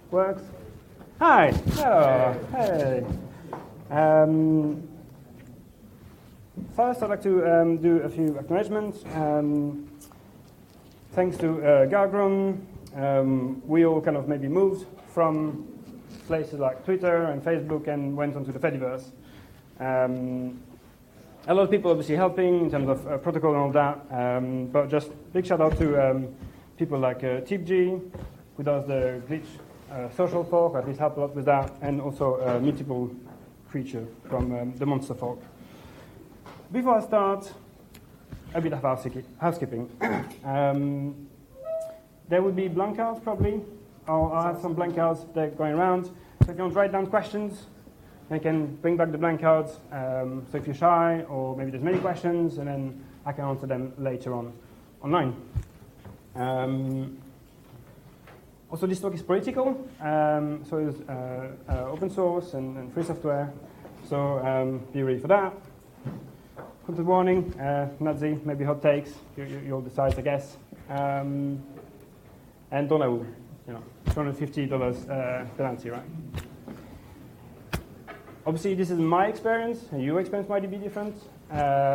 Works. Hi. Hello. Hey. First, I'd like to do a few acknowledgements. Thanks to Gargron, we all kind of maybe moved from places like Twitter and Facebook and went onto the Fediverse. A lot of people obviously helping in terms of protocol and all that, but just big shout out to people like TipG, who does the glitch social fork, at least help a lot with that, and also Multiple Creature from the Monster fork. Before I start, a bit of housekeeping. There will be blank cards probably. I'll have some blank cards that are going around. So if you want to write down questions, you can bring back the blank cards. So if you're shy, or maybe there's many questions, and then I can answer them later on online. Also, this talk is political, so it's open source and free software. So be ready for that. Content warning, Nazi, maybe hot takes. You'll decide, I guess. And don't know, $250 penalty, right? Obviously, this is my experience, and your experience might be different.